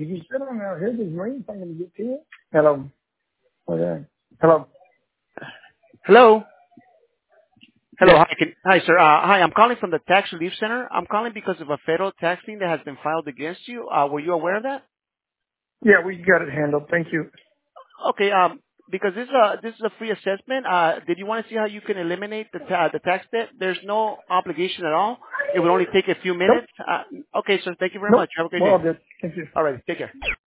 If you sit on out here, there's rain going to get to you. Hello. Okay. Hello. Hello. Hello. Yes. Hi, hi, sir. Hi, I'm calling from the Tax Relief Center. I'm calling because of a federal tax lien that has been filed against you. Were you aware of that? Yeah, we got it handled. Thank you. Okay. Because this is a free assessment. Did you want to see how you can eliminate the tax debt? There's no obligation at all. It would only take a few Nope. minutes. Okay, sir. Thank you very Nope. much. Have a great We're all day. good. Thank you. All right. Take care.